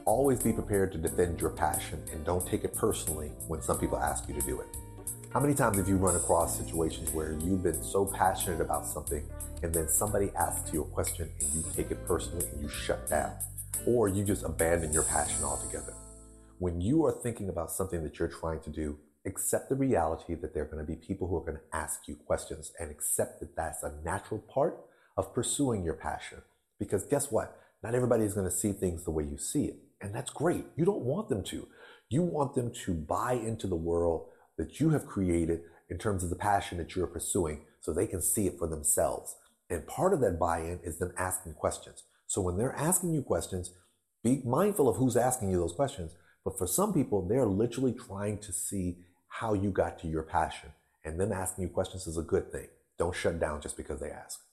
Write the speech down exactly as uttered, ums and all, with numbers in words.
always be prepared to defend your passion and don't take it personally when some people ask you to do it. How many times have you run across situations where you've been so passionate about something and then somebody asks you a question and you take it personally and you shut down, or you just abandon your passion altogether? When you are thinking about something that you're trying to do, accept the reality that there are going to be people who are going to ask you questions, and accept that that's a natural part of pursuing your passion. Because guess what? Not everybody is going to see things the way you see it. And that's great. You don't want them to. You want them to buy into the world that you have created in terms of the passion that you're pursuing so they can see it for themselves. And part of that buy-in is them asking questions. So when they're asking you questions, be mindful of who's asking you those questions. But for some people, they're literally trying to see how you got to your passion. And them asking you questions is a good thing. Don't shut down just because they ask.